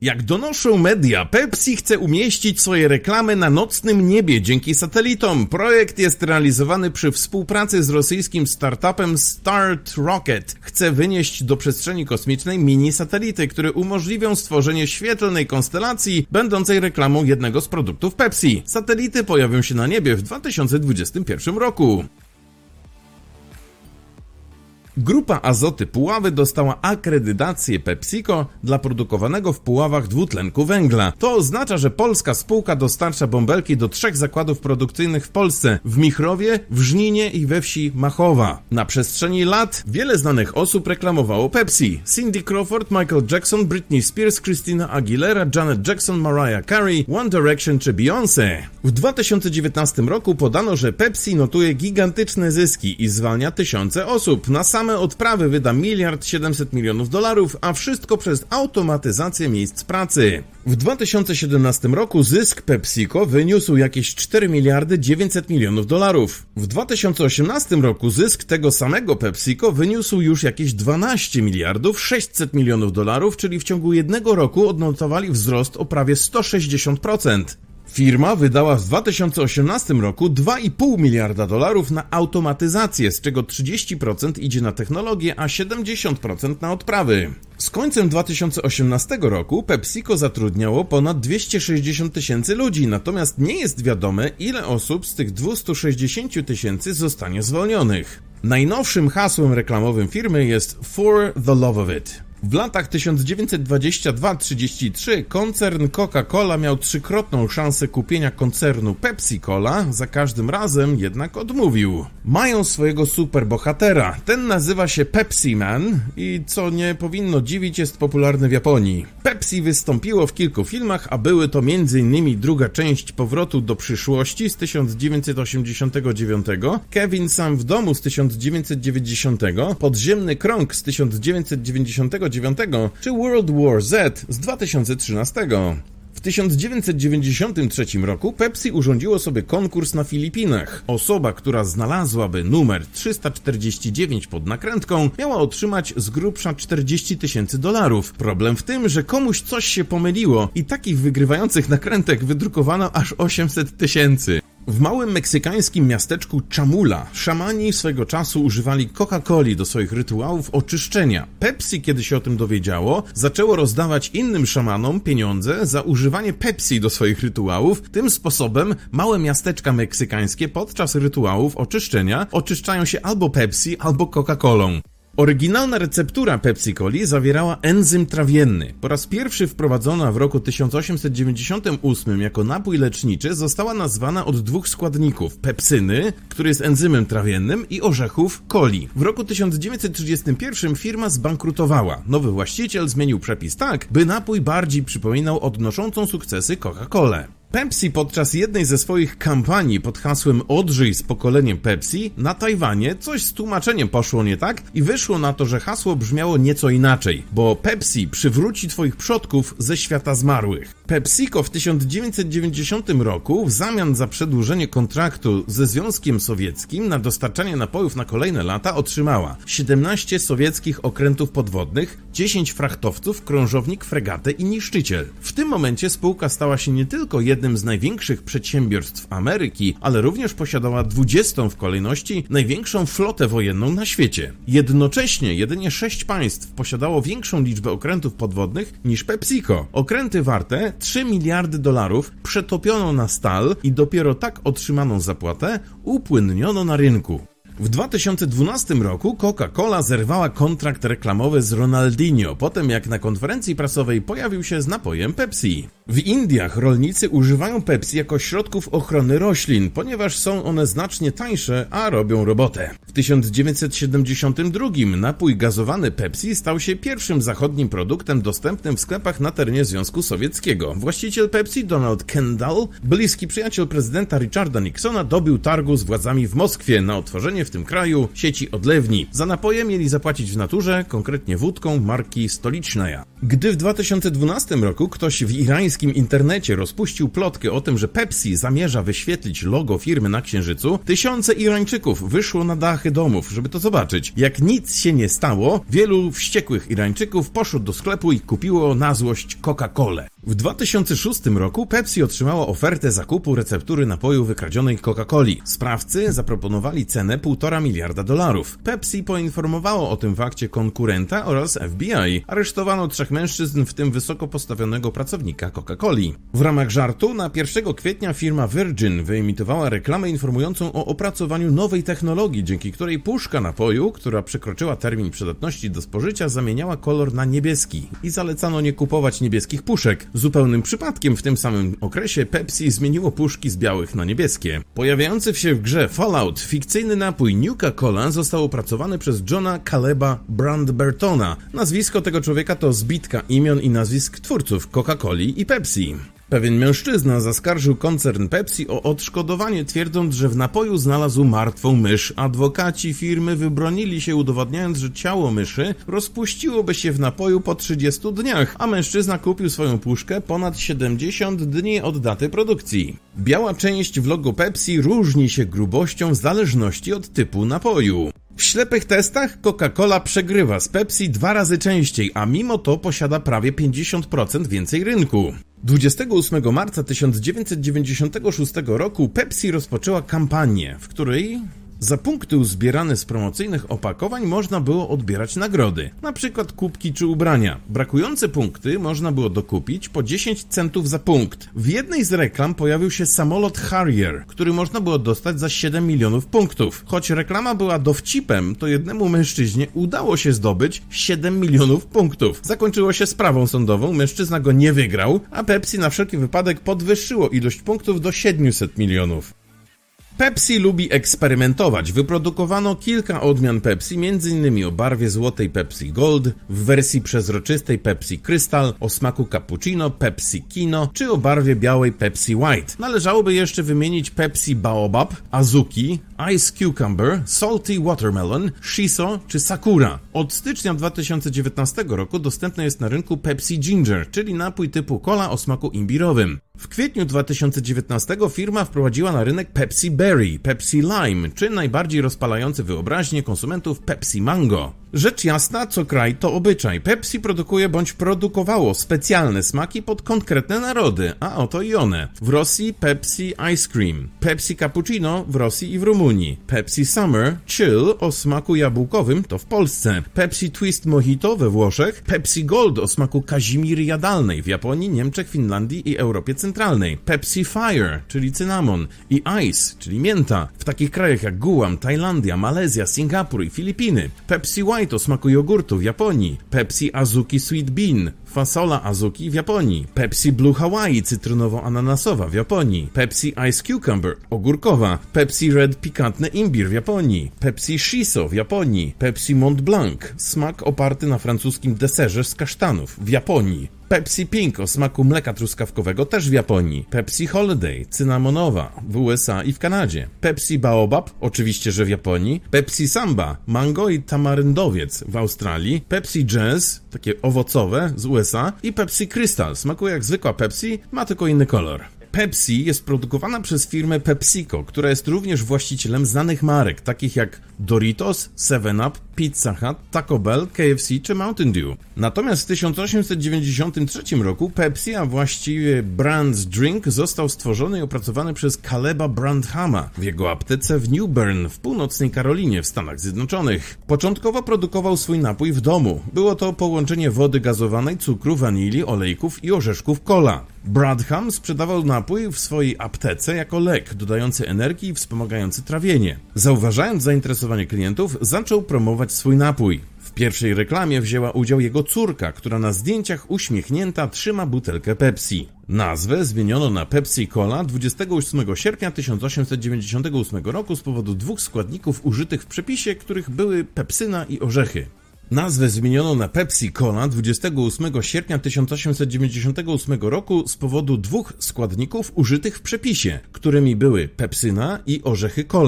Jak donoszą media, Pepsi chce umieścić swoje reklamy na nocnym niebie dzięki satelitom. Projekt jest realizowany przy współpracy z rosyjskim startupem Start Rocket. Chce wynieść do przestrzeni kosmicznej mini satelity, które umożliwią stworzenie świetlnej konstelacji będącej reklamą jednego z produktów Pepsi. Satelity pojawią się na niebie w 2021 roku. Grupa Azoty Puławy dostała akredytację PepsiCo dla produkowanego w Puławach dwutlenku węgla. To oznacza, że polska spółka dostarcza bąbelki do 3 zakładów produkcyjnych w Polsce: w Michrowie, w Żninie i we wsi Machowa. Na przestrzeni lat wiele znanych osób reklamowało Pepsi: Cindy Crawford, Michael Jackson, Britney Spears, Christina Aguilera, Janet Jackson, Mariah Carey, One Direction czy Beyoncé. W 2019 roku podano, że Pepsi notuje gigantyczne zyski i zwalnia tysiące osób. Na same odprawy wyda $1 700 milionów, a wszystko przez automatyzację miejsc pracy. W 2017 roku zysk PepsiCo wyniósł jakieś $4 900 milionów. W 2018 roku zysk tego samego PepsiCo wyniósł już jakieś $12 600 milionów, czyli w ciągu jednego roku odnotowali wzrost o prawie 160%. Firma wydała w 2018 roku $2,5 miliarda na automatyzację, z czego 30% idzie na technologię, a 70% na odprawy. Z końcem 2018 roku PepsiCo zatrudniało ponad 260 tysięcy ludzi, natomiast nie jest wiadome, ile osób z tych 260 tysięcy zostanie zwolnionych. Najnowszym hasłem reklamowym firmy jest For the Love of It. W latach 1922-33 koncern Coca-Cola miał trzykrotną szansę kupienia koncernu Pepsi-Cola, za każdym razem jednak odmówił. Mają swojego superbohatera, ten nazywa się Pepsi Man i co nie powinno dziwić, jest popularny w Japonii. Pepsi wystąpiło w kilku filmach, a były to m.in. druga część Powrotu do przyszłości z 1989, Kevin sam w domu z 1990, Podziemny krąg z 1999 czy World War Z z 2013. W 1993 roku Pepsi urządziło sobie konkurs na Filipinach. Osoba, która znalazłaby numer 349 pod nakrętką, miała otrzymać z grubsza $40,000. Problem w tym, że komuś coś się pomyliło i takich wygrywających nakrętek wydrukowano aż 800,000. W małym meksykańskim miasteczku Chamula szamani swego czasu używali Coca-Coli do swoich rytuałów oczyszczenia. Pepsi, kiedy się o tym dowiedziało, zaczęło rozdawać innym szamanom pieniądze za używanie Pepsi do swoich rytuałów. Tym sposobem małe miasteczka meksykańskie podczas rytuałów oczyszczenia oczyszczają się albo Pepsi, albo Coca-Colą. Oryginalna receptura Pepsi-Coli zawierała enzym trawienny. Po raz pierwszy wprowadzona w roku 1898 jako napój leczniczy, została nazwana od 2 składników: pepsyny, który jest enzymem trawiennym, i orzechów coli. W roku 1931 firma zbankrutowała. Nowy właściciel zmienił przepis tak, by napój bardziej przypominał odnoszącą sukcesy Coca-Colę. Pepsi podczas jednej ze swoich kampanii pod hasłem Odżyj z pokoleniem Pepsi na Tajwanie coś z tłumaczeniem poszło nie tak i wyszło na to, że hasło brzmiało nieco inaczej, bo Pepsi przywróci twoich przodków ze świata zmarłych. PepsiCo w 1990 roku w zamian za przedłużenie kontraktu ze Związkiem Sowieckim na dostarczanie napojów na kolejne lata otrzymała 17 sowieckich okrętów podwodnych, 10 frachtowców, krążownik, fregatę i niszczyciel. W tym momencie spółka stała się nie tylko jednym z największych przedsiębiorstw Ameryki, ale również posiadała 20. w kolejności największą flotę wojenną na świecie. Jednocześnie jedynie 6 państw posiadało większą liczbę okrętów podwodnych niż PepsiCo. Okręty warte $3 miliardy przetopiono na stal i dopiero tak otrzymaną zapłatę upłynniono na rynku. W 2012 roku Coca-Cola zerwała kontrakt reklamowy z Ronaldinho, potem jak na konferencji prasowej pojawił się z napojem Pepsi. W Indiach rolnicy używają Pepsi jako środków ochrony roślin, ponieważ są one znacznie tańsze, a robią robotę. W 1972 napój gazowany Pepsi stał się pierwszym zachodnim produktem dostępnym w sklepach na terenie Związku Sowieckiego. Właściciel Pepsi, Donald Kendall, bliski przyjaciel prezydenta Richarda Nixona, dobił targu z władzami w Moskwie na otworzenie w tym kraju sieci odlewni. Za napoje mieli zapłacić w naturze, konkretnie wódką marki Stolicznaja. Gdy w 2012 roku ktoś w irańskim internecie rozpuścił plotkę o tym, że Pepsi zamierza wyświetlić logo firmy na Księżycu, tysiące Irańczyków wyszło na dachy domów, żeby to zobaczyć. Jak nic się nie stało, wielu wściekłych Irańczyków poszło do sklepu i kupiło na złość Coca-Colę. W 2006 roku Pepsi otrzymało ofertę zakupu receptury napoju wykradzionej Coca-Coli. Sprawcy zaproponowali cenę $1,5 miliarda. Pepsi poinformowało o tym fakcie konkurenta oraz FBI. Aresztowano 3 mężczyzn, w tym wysoko postawionego pracownika Coca-Coli. W ramach żartu na 1 kwietnia firma Virgin wyemitowała reklamę informującą o opracowaniu nowej technologii, dzięki której puszka napoju, która przekroczyła termin przydatności do spożycia, zamieniała kolor na niebieski i zalecano nie kupować niebieskich puszek. Zupełnym przypadkiem w tym samym okresie Pepsi zmieniło puszki z białych na niebieskie. Pojawiający się w grze Fallout fikcyjny napój Nuka-Cola został opracowany przez Johna Caleba Brandbertona. Nazwisko tego człowieka to zbitka imion i nazwisk twórców Coca-Coli i Pepsi. Pewien mężczyzna zaskarżył koncern Pepsi o odszkodowanie, twierdząc, że w napoju znalazł martwą mysz. Adwokaci firmy wybronili się, udowadniając, że ciało myszy rozpuściłoby się w napoju po 30 dniach, a mężczyzna kupił swoją puszkę ponad 70 dni od daty produkcji. Biała część w logo Pepsi różni się grubością w zależności od typu napoju. W ślepych testach Coca-Cola przegrywa z Pepsi 2 razy częściej, a mimo to posiada prawie 50% więcej rynku. 28 marca 1996 roku Pepsi rozpoczęła kampanię, w której za punkty uzbierane z promocyjnych opakowań można było odbierać nagrody, na przykład kubki czy ubrania. Brakujące punkty można było dokupić po 10 centów za punkt. W jednej z reklam pojawił się samolot Harrier, który można było dostać za 7 milionów punktów. Choć reklama była dowcipem, to jednemu mężczyźnie udało się zdobyć 7 milionów punktów. Zakończyło się sprawą sądową, mężczyzna go nie wygrał, a Pepsi na wszelki wypadek podwyższyło ilość punktów do 700 milionów. Pepsi lubi eksperymentować. Wyprodukowano kilka odmian Pepsi, m.in. o barwie złotej Pepsi Gold, w wersji przezroczystej Pepsi Crystal, o smaku cappuccino, Pepsi Kino, czy o barwie białej Pepsi White. Należałoby jeszcze wymienić Pepsi Baobab, Azuki, Ice Cucumber, Salty Watermelon, Shiso czy Sakura. Od stycznia 2019 roku dostępny jest na rynku Pepsi Ginger, czyli napój typu cola o smaku imbirowym. W kwietniu 2019 firma wprowadziła na rynek Pepsi Berry, Pepsi Lime, czy najbardziej rozpalający wyobraźnię konsumentów Pepsi Mango. Rzecz jasna, co kraj to obyczaj. Pepsi produkuje bądź produkowało specjalne smaki pod konkretne narody, a oto i one. W Rosji Pepsi Ice Cream, Pepsi Cappuccino w Rosji i w Rumunii, Pepsi Summer Chill o smaku jabłkowym to w Polsce, Pepsi Twist Mojito we Włoszech, Pepsi Gold o smaku kazimiry jadalnej w Japonii, Niemczech, Finlandii i Europie Centralnej, Pepsi Fire, czyli cynamon, i Ice, czyli mięta w takich krajach jak Guam, Tajlandia, Malezja, Singapur i Filipiny, Pepsi White o smaku jogurtu w Japonii, Pepsi Azuki Sweet Bean, fasola Azuki w Japonii, Pepsi Blue Hawaii cytrynowo-ananasowa w Japonii, Pepsi Ice Cucumber ogórkowa, Pepsi Red pikantny imbir w Japonii, Pepsi Shiso w Japonii, Pepsi Mont Blanc, smak oparty na francuskim deserze z kasztanów w Japonii, Pepsi Pink o smaku mleka truskawkowego też w Japonii, Pepsi Holiday cynamonowa w USA i w Kanadzie, Pepsi Baobab oczywiście, że w Japonii, Pepsi Samba mango i tamaryndowiec w Australii, Pepsi Jazz takie owocowe z USA i Pepsi Crystal smakuje jak zwykła Pepsi, ma tylko inny kolor. Pepsi jest produkowana przez firmę PepsiCo, która jest również właścicielem znanych marek, takich jak Doritos, 7up, Pizza Hut, Taco Bell, KFC czy Mountain Dew. Natomiast w 1893 roku Pepsi, a właściwie Brand's Drink, został stworzony i opracowany przez Caleba Brandhama w jego aptece w New Bern w północnej Karolinie w Stanach Zjednoczonych. Początkowo produkował swój napój w domu. Było to połączenie wody gazowanej, cukru, wanilii, olejków i orzeszków cola. Brandham sprzedawał napój w swojej aptece jako lek, dodający energii i wspomagający trawienie. Zauważając zainteresowanie klientów, zaczął promować swój napój. W pierwszej reklamie wzięła udział jego córka, która na zdjęciach uśmiechnięta trzyma butelkę Pepsi. Nazwę zmieniono na Pepsi Cola 28 sierpnia 1898 roku z powodu 2 składników użytych w przepisie, których były pepsyna i orzechy. Nazwę zmieniono na Pepsi Cola 28 sierpnia 1898 roku z powodu 2 składników użytych w przepisie, którymi były pepsyna i orzechy cola.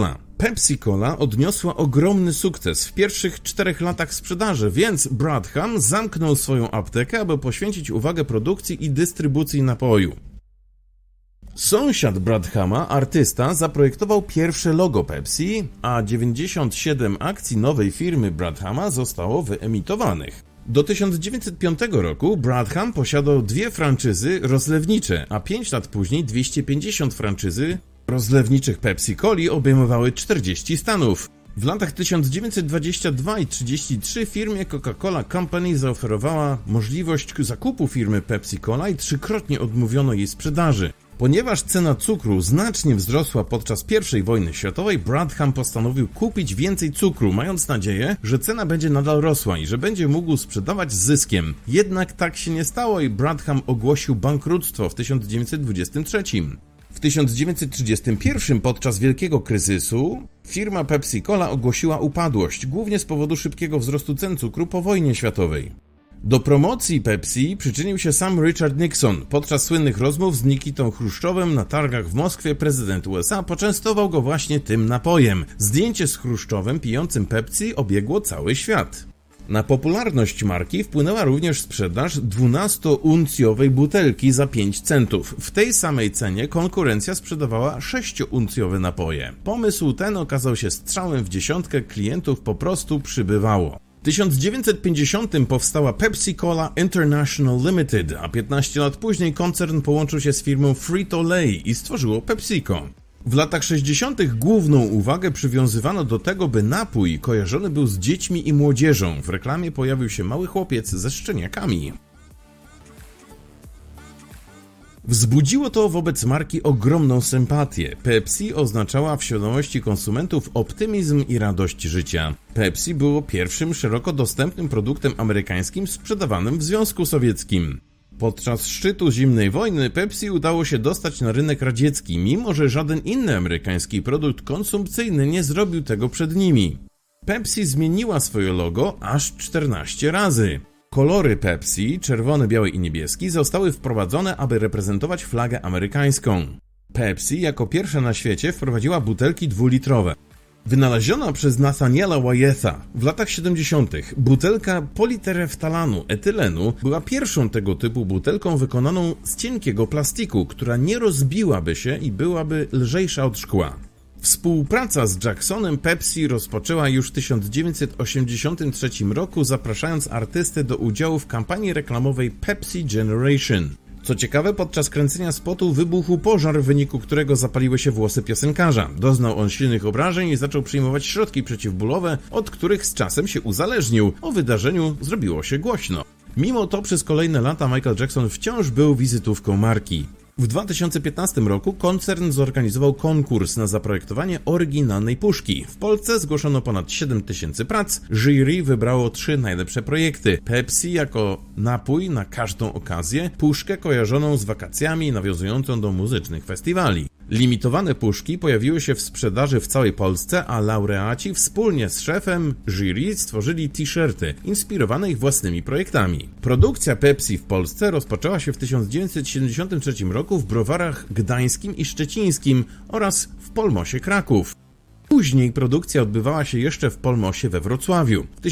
Pepsi Cola odniosła ogromny sukces w pierwszych 4 latach sprzedaży, więc Bradham zamknął swoją aptekę, aby poświęcić uwagę produkcji i dystrybucji napoju. Sąsiad Bradhama, artysta, zaprojektował pierwsze logo Pepsi, a 97 akcji nowej firmy Bradhama zostało wyemitowanych. Do 1905 roku Bradham posiadał 2 franczyzy rozlewnicze, a 5 lat później 250 franczyzy rozlewniczych Pepsi Coli obejmowały 40 stanów. W latach 1922 i 1933 firmie Coca-Cola Company zaoferowała możliwość zakupu firmy Pepsi Cola i 3-krotnie odmówiono jej sprzedaży. Ponieważ cena cukru znacznie wzrosła podczas I wojny światowej, Bradham postanowił kupić więcej cukru, mając nadzieję, że cena będzie nadal rosła i że będzie mógł sprzedawać z zyskiem. Jednak tak się nie stało i Bradham ogłosił bankructwo w 1923. W 1931 podczas wielkiego kryzysu firma Pepsi Cola ogłosiła upadłość, głównie z powodu szybkiego wzrostu cen cukru po wojnie światowej. Do promocji Pepsi przyczynił się sam Richard Nixon. Podczas słynnych rozmów z Nikitą Chruszczowem na targach w Moskwie prezydent USA poczęstował go właśnie tym napojem. Zdjęcie z Chruszczowem pijącym Pepsi obiegło cały świat. Na popularność marki wpłynęła również sprzedaż 12-uncjowej butelki za 5 centów. W tej samej cenie konkurencja sprzedawała 6-uncjowe napoje. Pomysł ten okazał się strzałem w dziesiątkę, klientów po prostu przybywało. W 1950 powstała Pepsi Cola International Limited, a 15 lat później koncern połączył się z firmą Frito-Lay i stworzyło PepsiCo. W latach 60. główną uwagę przywiązywano do tego, by napój kojarzony był z dziećmi i młodzieżą. W reklamie pojawił się mały chłopiec ze szczeniakami. Wzbudziło to wobec marki ogromną sympatię. Pepsi oznaczała w świadomości konsumentów optymizm i radość życia. Pepsi było pierwszym szeroko dostępnym produktem amerykańskim sprzedawanym w Związku Sowieckim. Podczas szczytu zimnej wojny Pepsi udało się dostać na rynek radziecki, mimo że żaden inny amerykański produkt konsumpcyjny nie zrobił tego przed nimi. Pepsi zmieniła swoje logo aż 14 razy. Kolory Pepsi, czerwony, biały i niebieski, zostały wprowadzone, aby reprezentować flagę amerykańską. Pepsi jako pierwsza na świecie wprowadziła butelki 2-litrowe. Wynaleziona przez Nathaniela Wyetha w latach 70. butelka politereftalanu etylenu była pierwszą tego typu butelką wykonaną z cienkiego plastiku, która nie rozbiłaby się i byłaby lżejsza od szkła. Współpraca z Jacksonem Pepsi rozpoczęła już w 1983 roku, zapraszając artystę do udziału w kampanii reklamowej Pepsi Generation. Co ciekawe, podczas kręcenia spotu wybuchł pożar, w wyniku którego zapaliły się włosy piosenkarza. Doznał on silnych obrażeń i zaczął przyjmować środki przeciwbólowe, od których z czasem się uzależnił. O wydarzeniu zrobiło się głośno. Mimo to przez kolejne lata Michael Jackson wciąż był wizytówką marki. W 2015 roku koncern zorganizował konkurs na zaprojektowanie oryginalnej puszki. W Polsce zgłoszono ponad 7000 prac, jury wybrało 3 najlepsze projekty. Pepsi jako napój na każdą okazję, puszkę kojarzoną z wakacjami nawiązującą do muzycznych festiwali. Limitowane puszki pojawiły się w sprzedaży w całej Polsce, a laureaci wspólnie z szefem jury stworzyli t-shirty inspirowane ich własnymi projektami. Produkcja Pepsi w Polsce rozpoczęła się w 1973 roku w browarach gdańskim i szczecińskim oraz w Polmosie Kraków. Później produkcja odbywała się jeszcze w Polmosie we Wrocławiu. W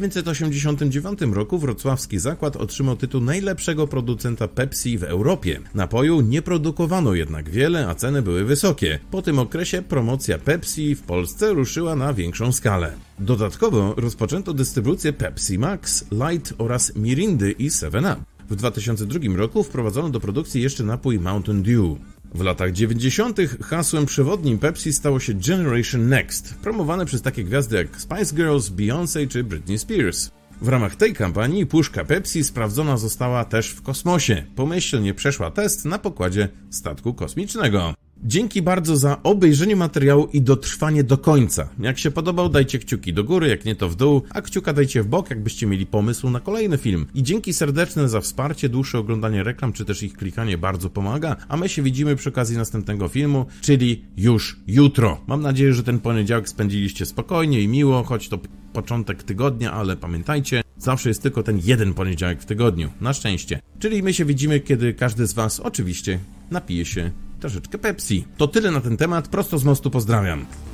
1989 roku wrocławski zakład otrzymał tytuł najlepszego producenta Pepsi w Europie. Napoju nie produkowano jednak wiele, a ceny były wysokie. Po tym okresie promocja Pepsi w Polsce ruszyła na większą skalę. Dodatkowo rozpoczęto dystrybucję Pepsi Max, Light oraz Mirindy i 7up. W 2002 roku wprowadzono do produkcji jeszcze napój Mountain Dew. W latach 90. hasłem przewodnim Pepsi stało się Generation Next, promowane przez takie gwiazdy jak Spice Girls, Beyoncé czy Britney Spears. W ramach tej kampanii puszka Pepsi sprawdzona została też w kosmosie. Pomyślnie przeszła test na pokładzie statku kosmicznego. Dzięki bardzo za obejrzenie materiału i dotrwanie do końca. Jak się podobał, dajcie kciuki do góry, jak nie to w dół, a kciuka dajcie w bok, jakbyście mieli pomysł na kolejny film. I dzięki serdeczne za wsparcie, dłuższe oglądanie reklam, czy też ich klikanie bardzo pomaga, a my się widzimy przy okazji następnego filmu, czyli już jutro. Mam nadzieję, że ten poniedziałek spędziliście spokojnie i miło, choć to początek tygodnia, ale pamiętajcie, zawsze jest tylko ten jeden poniedziałek w tygodniu, na szczęście. Czyli my się widzimy, kiedy każdy z was oczywiście napije się troszeczkę Pepsi. To tyle na ten temat, prosto z mostu pozdrawiam.